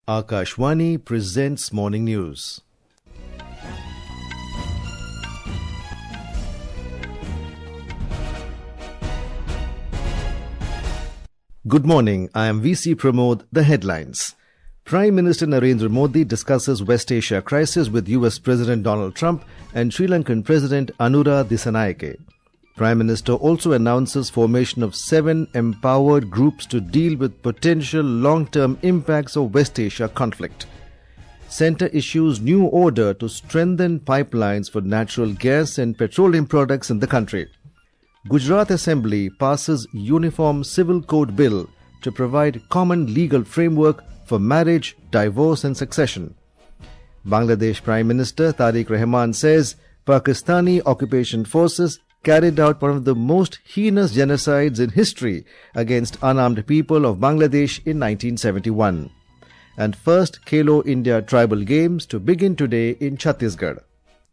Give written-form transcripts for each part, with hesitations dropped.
Akashvani presents Morning News. Good morning, I am VC Pramod. The headlines. Prime Minister Narendra Modi discusses West Asia crisis with US President Donald Trump and Sri Lankan President Anura Dissanayake. Prime Minister also announces formation of 7 empowered groups to deal with potential long-term impacts of West Asia conflict. Centre issues new order to strengthen pipelines for natural gas and petroleum products in the country. Gujarat Assembly passes Uniform Civil Code Bill to provide common legal framework for marriage, divorce and succession. Bangladesh Prime Minister Tariq Rahman says Pakistani occupation forces carried out one of the most heinous genocides in history against unarmed people of Bangladesh in 1971. And first Khelo India Tribal Games to begin today in Chhattisgarh.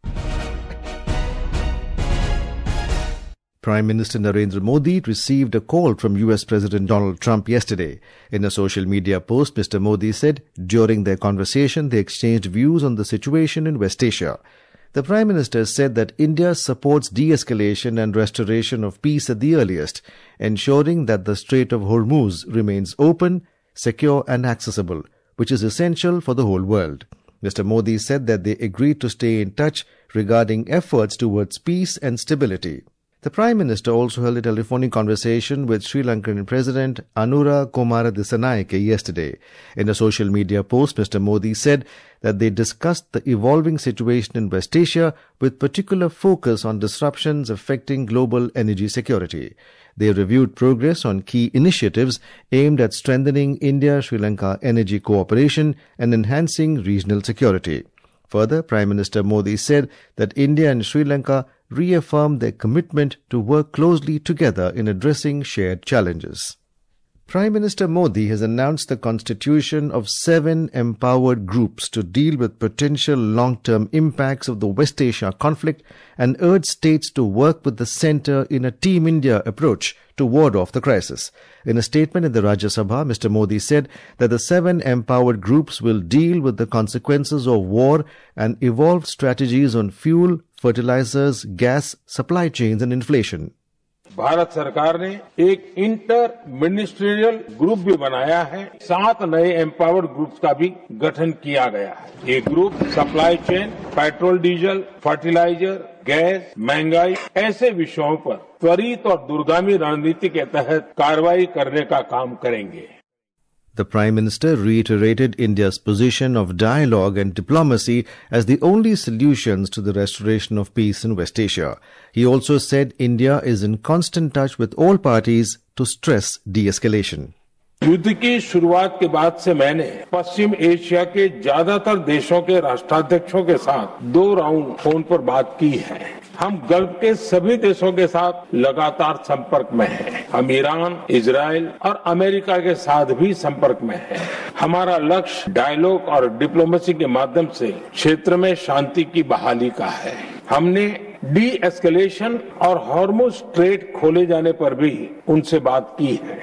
Prime Minister Narendra Modi received a call from US President Donald Trump yesterday. In a social media post, Mr. Modi said during their conversation they exchanged views on the situation in West Asia. The Prime Minister said that India supports de-escalation and restoration of peace at the earliest, ensuring that the Strait of Hormuz remains open, secure and accessible, which is essential for the whole world. Mr. Modi said that they agreed to stay in touch regarding efforts towards peace and stability. The Prime Minister also held a telephonic conversation with Sri Lankan President Anura Kumara Dissanayake yesterday. In a social media post, Mr. Modi said that they discussed the evolving situation in West Asia with particular focus on disruptions affecting global energy security. They reviewed progress on key initiatives aimed at strengthening India-Sri Lanka energy cooperation and enhancing regional security. Further, Prime Minister Modi said that India and Sri Lanka reaffirmed their commitment to work closely together in addressing shared challenges. Prime Minister Modi has announced the constitution of 7 empowered groups to deal with potential long-term impacts of the West Asia conflict and urged states to work with the centre in a Team India approach to ward off the crisis. In a statement in the Rajya Sabha, Mr. Modi said that the 7 empowered groups will deal with the consequences of war and evolve strategies on fuel, fertilizers, gas, supply chains and inflation. Bharat सरकार ने एक inter ministerial group भी बनाया है। 7 नए empowered groups का भी गठन किया गया है। ये group supply chain, petrol diesel, fertiliser, gas, महंगाई ऐसे विषयों पर त्वरित और दूरगामी रणनीति के तहत कार्रवाई करने का काम करेंगे। The Prime Minister reiterated India's position of dialogue and diplomacy as the only solutions to the restoration of peace in West Asia. He also said India is in constant touch with all parties to stress de-escalation. युद्ध की शुरुआत के बाद से मैंने पश्चिम Asia के ज्यादातर देशों के राष्ट्राध्यक्षों के साथ 2 राउंड फोन पर बात की है। हम गल्फ के सभी देशों के साथ लगातार संपर्क में हैं। हम ईरान, इजराइल और अमेरिका के साथ भी संपर्क में हैं। हमारा लक्ष्य डायलॉग और डिप्लोमेसी के माध्यम से क्षेत्र में शांति की बहाली का है। हमने डी एस्केलेशन और हॉर्मुज स्ट्रेट खोले जाने पर भी उनसे बात की है।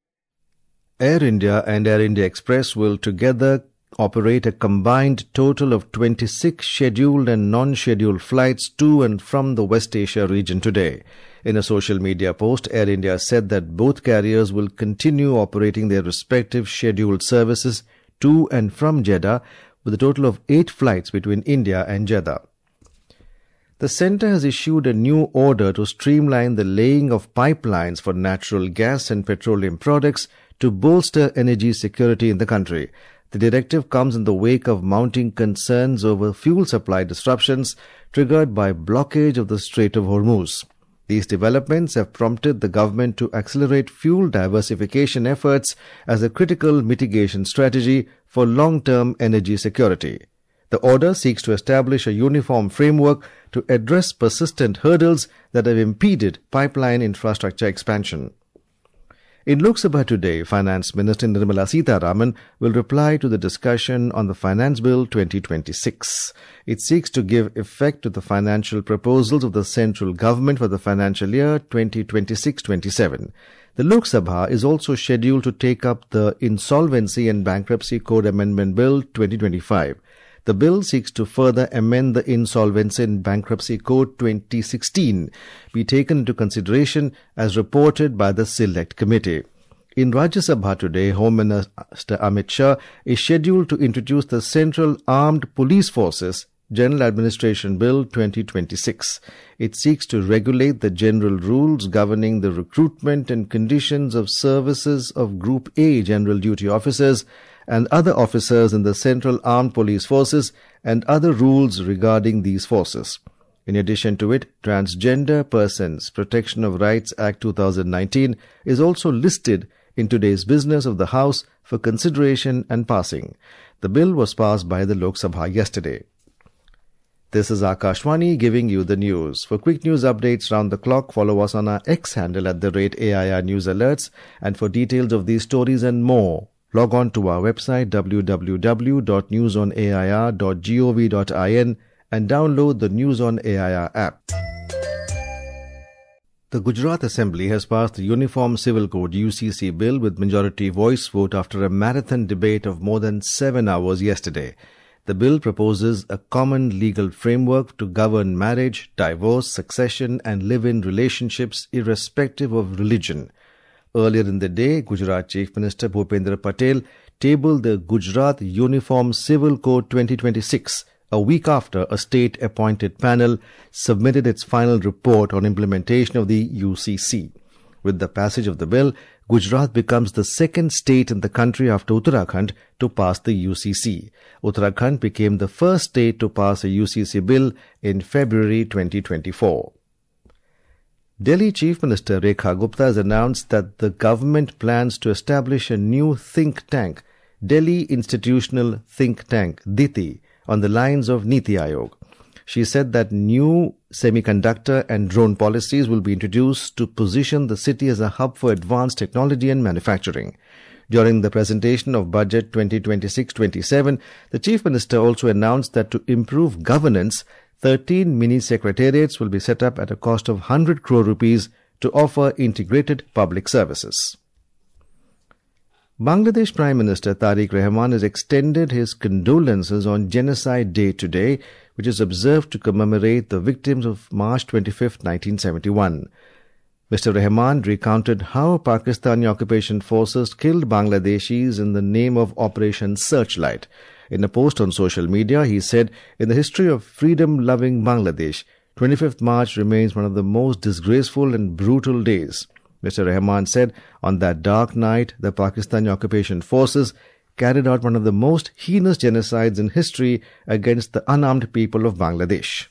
Air India and Air India Express will together operate a combined total of 26 scheduled and non-scheduled flights to and from the West Asia region today. In a social media post, Air India said that both carriers will continue operating their respective scheduled services to and from Jeddah with a total of 8 flights between India and Jeddah. The centre has issued a new order to streamline the laying of pipelines for natural gas and petroleum products to bolster energy security in the country. The directive comes in the wake of mounting concerns over fuel supply disruptions triggered by blockage of the Strait of Hormuz. These developments have prompted the government to accelerate fuel diversification efforts as a critical mitigation strategy for long-term energy security. The order seeks to establish a uniform framework to address persistent hurdles that have impeded pipeline infrastructure expansion. In Lok Sabha today, Finance Minister Nirmala Sitharaman will reply to the discussion on the Finance Bill 2026. It seeks to give effect to the financial proposals of the central government for the financial year 2026-27. The Lok Sabha is also scheduled to take up the Insolvency and Bankruptcy Code Amendment Bill 2025. The bill seeks to further amend the Insolvency and Bankruptcy Code 2016, be taken into consideration as reported by the Select Committee. In Rajya Sabha today, Home Minister Amit Shah is scheduled to introduce the Central Armed Police Forces General Administration Bill 2026. It seeks to regulate the general rules governing the recruitment and conditions of services of Group A General Duty Officers and other officers in the Central Armed Police Forces and other rules regarding these forces. In addition to it, Transgender Persons Protection of Rights Act 2019 is also listed in today's business of the House for consideration and passing. The bill was passed by the Lok Sabha yesterday. This is Akashwani giving you the news. For quick news updates round the clock, follow us on our X handle at @AIR News Alerts. And for details of these stories and more, log on to our website www.newsonair.gov.in and download the News on AIR app. The Gujarat Assembly has passed the Uniform Civil Code UCC bill with majority voice vote after a marathon debate of more than 7 hours yesterday. The bill proposes a common legal framework to govern marriage, divorce, succession and live-in relationships irrespective of religion. Earlier in the day, Gujarat Chief Minister Bhupendra Patel tabled the Gujarat Uniform Civil Code 2026, a week after a state-appointed panel submitted its final report on implementation of the UCC. With the passage of the bill, Gujarat becomes the second state in the country after Uttarakhand to pass the UCC. Uttarakhand became the first state to pass a UCC bill in February 2024. Delhi Chief Minister Rekha Gupta has announced that the government plans to establish a new think tank, Delhi Institutional Think Tank, DITI, on the lines of Niti Aayog. She said that new semiconductor and drone policies will be introduced to position the city as a hub for advanced technology and manufacturing. During the presentation of Budget 2026-27, the Chief Minister also announced that to improve governance, 13 mini-secretariats will be set up at a cost of 100 crore rupees to offer integrated public services. Bangladesh Prime Minister Tariq Rahman has extended his condolences on Genocide Day today, which is observed to commemorate the victims of March 25, 1971. Mr. Rahman recounted how Pakistani occupation forces killed Bangladeshis in the name of Operation Searchlight. In a post on social media, he said, "In the history of freedom-loving Bangladesh, 25th March remains one of the most disgraceful and brutal days." Mr. Rahman said, on that dark night, the Pakistani occupation forces carried out one of the most heinous genocides in history against the unarmed people of Bangladesh.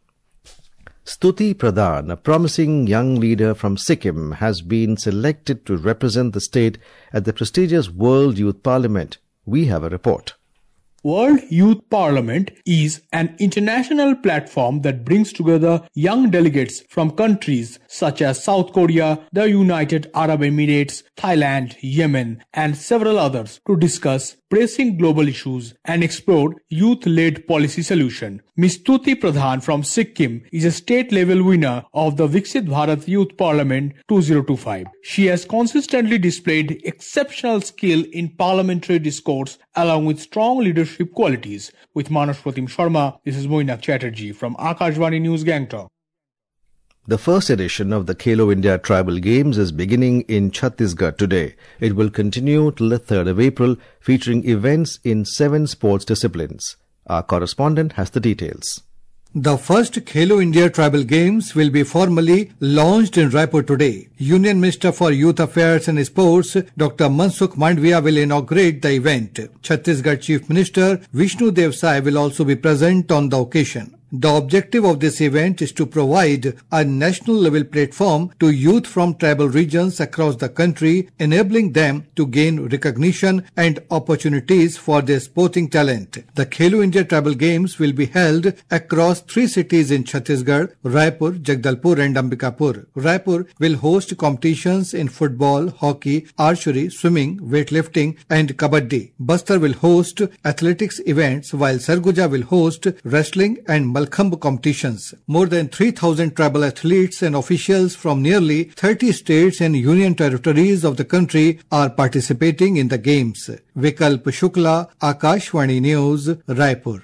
Stuti Pradhan, a promising young leader from Sikkim, has been selected to represent the state at the prestigious World Youth Parliament. We have a report. World Youth Parliament is an international platform that brings together young delegates from countries such as South Korea, the United Arab Emirates, Thailand, Yemen, and several others to discuss pressing global issues and explore youth-led policy solution. Ms. Stuti Pradhan from Sikkim is a state-level winner of the Viksit Bharat Youth Parliament 2025. She has consistently displayed exceptional skill in parliamentary discourse along with strong leadership qualities. With Manas Pratim Sharma, this is Moinak Chatterjee from Akashvani News, Gangtok. The first edition of the Khelo India Tribal Games is beginning in Chhattisgarh today. It will continue till the 3rd of April, featuring events in 7 sports disciplines. Our correspondent has the details. The first Khelo India Tribal Games will be formally launched in Raipur today. Union Minister for Youth Affairs and Sports, Dr. Mansukh Mandviya, will inaugurate the event. Chhattisgarh Chief Minister Vishnu Dev Sai will also be present on the occasion. The objective of this event is to provide a national-level platform to youth from tribal regions across the country, enabling them to gain recognition and opportunities for their sporting talent. The Khelo India Tribal Games will be held across 3 cities in Chhattisgarh: Raipur, Jagdalpur and Ambikapur. Raipur will host competitions in football, hockey, archery, swimming, weightlifting and kabaddi. Bastar will host athletics events, while Sarguja will host wrestling and Malakh Mallakhambh competitions. More than 3,000 tribal athletes and officials from nearly 30 states and union territories of the country are participating in the games. Vikalp Shukla, Akashvani News, Raipur.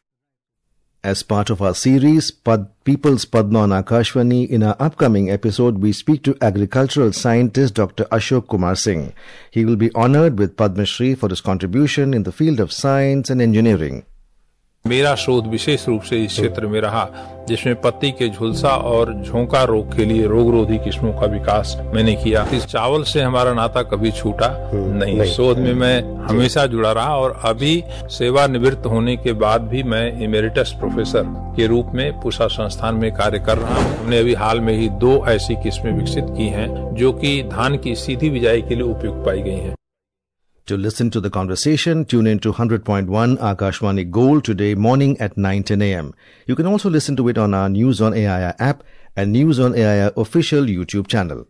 As part of our series, People's Padma on Akashvani, in our upcoming episode, we speak to agricultural scientist Dr. Ashok Kumar Singh. He will be honoured with Padma Shri for his contribution in the field of science and engineering. मेरा शोध विशेष रूप से इस क्षेत्र में रहा, जिसमें पत्ती के झुलसा और झोंका रोग के लिए रोगरोधी किस्मों का विकास मैंने किया। इस चावल से हमारा नाता कभी छूटा नहीं। शोध में मैं हमेशा जुड़ा रहा और अभी सेवानिवृत्त होने के बाद भी मैं इमेरिटस प्रोफेसर के रूप में पूसा संस्थान में कार्य कर रहा हूँ। हमने अभी हाल में ही 2 ऐसी किस्में विकसित की हैं जो कि धान की सीधी बिजाई के लिए उपयुक्त पाई गई हैं। To listen to the conversation, tune in to 100.1 Akashvani Gold today morning at 9:10 a.m. You can also listen to it on our News on AIR app and News on AIR official YouTube channel.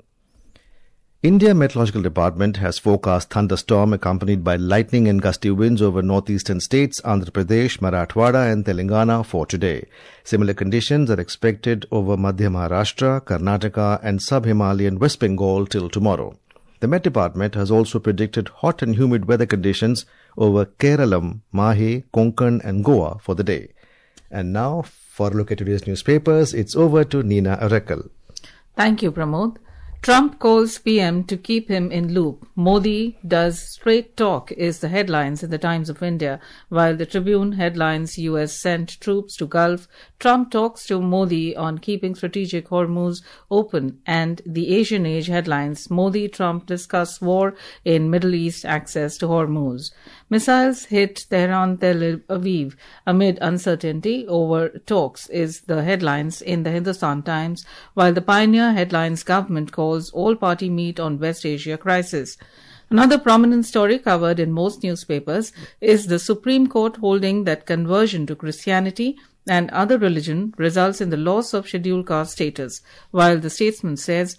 India Meteorological Department has forecast thunderstorm accompanied by lightning and gusty winds over northeastern states, Andhra Pradesh, Marathwada and Telangana for today. Similar conditions are expected over Madhya Maharashtra, Karnataka and sub-Himalayan West Bengal till tomorrow. The Met Department has also predicted hot and humid weather conditions over Keralam, Mahe, Konkan and Goa for the day. And now, for a look at today's newspapers, it's over to Nina Arekal. Thank you, Pramod. Trump calls PM to keep him in loop. Modi does straight talk is the headlines in the Times of India, while the Tribune headlines US sent troops to Gulf. Trump talks to Modi on keeping strategic Hormuz open, and the Asian Age headlines Modi-Trump discuss war in Middle East access to Hormuz. Missiles hit Tehran, Tel Aviv amid uncertainty over talks is the headlines in the Hindustan Times, while the Pioneer headlines government calls all-party meet on West Asia crisis. Another prominent story covered in most newspapers is the Supreme Court holding that conversion to Christianity and other religion results in the loss of scheduled caste status, while the Statesman says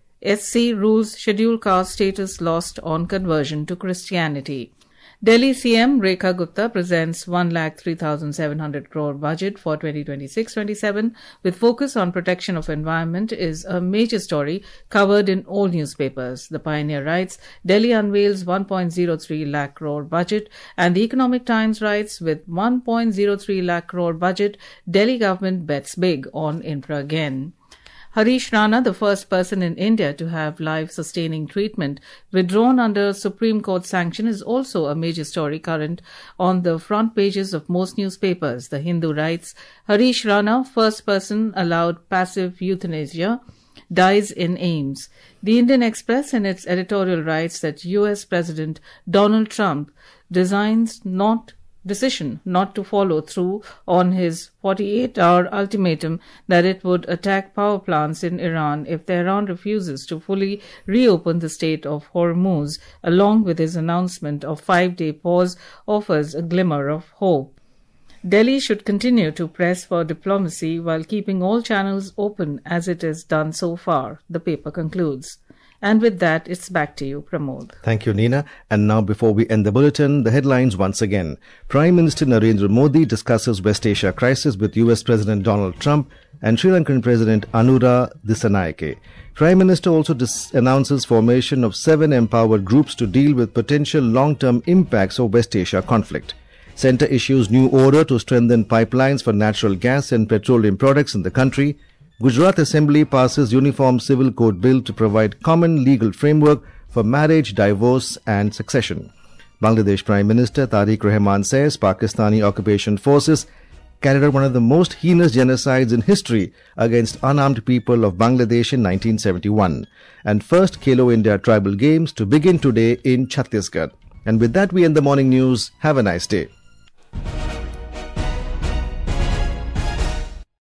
SC rules scheduled caste status lost on conversion to Christianity. Delhi CM Rekha Gupta presents 1,03,700 crore budget for 2026-27 with focus on protection of environment is a major story covered in all newspapers. The Pioneer writes, Delhi unveils 1.03 lakh crore budget, and the Economic Times writes, with 1.03 lakh crore budget, Delhi government bets big on infra again. Harish Rana, the first person in India to have life-sustaining treatment withdrawn under Supreme Court sanction, is also a major story current on the front pages of most newspapers. The Hindu writes, Harish Rana, first person allowed passive euthanasia, dies in AIIMS. The Indian Express in its editorial writes that US President Donald Trump decision not to follow through on his 48-hour ultimatum that it would attack power plants in Iran if Tehran refuses to fully reopen the Strait of Hormuz, along with his announcement of 5-day pause, offers a glimmer of hope. Delhi should continue to press for diplomacy while keeping all channels open as it has done so far, the paper concludes. And with that, it's back to you, Pramod. Thank you, Nina. And now, before we end the bulletin, the headlines once again. Prime Minister Narendra Modi discusses West Asia crisis with US President Donald Trump and Sri Lankan President Anura Dissanayake. Prime Minister also announces formation of 7 empowered groups to deal with potential long-term impacts of West Asia conflict. Centre issues new order to strengthen pipelines for natural gas and petroleum products in the country. Gujarat Assembly passes Uniform Civil Code Bill to provide common legal framework for marriage, divorce and succession. Bangladesh Prime Minister Tariq Rahman says Pakistani occupation forces carried out one of the most heinous genocides in history against unarmed people of Bangladesh in 1971. And first Khelo India Tribal Games to begin today in Chhattisgarh. And with that, we end the morning news. Have a nice day.